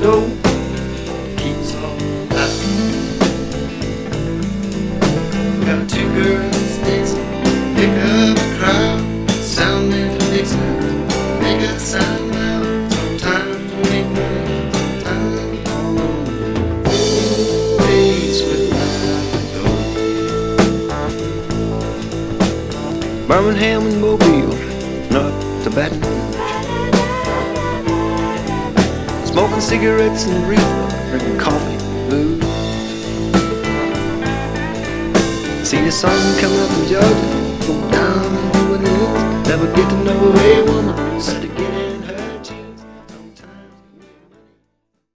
door keeps on knocking. Got two girls dancing, pick up a crowd, sounding for Dixon, make a sound loud. Sometimes we make money, sometimes we fall on the always with the door. Birmingham and Mobile, not to Baton Rouge, smoking cigarettes and reefer, drinking coffee, booze. See the sun come up in Georgia, go down and do what it is. Never get to know a woman.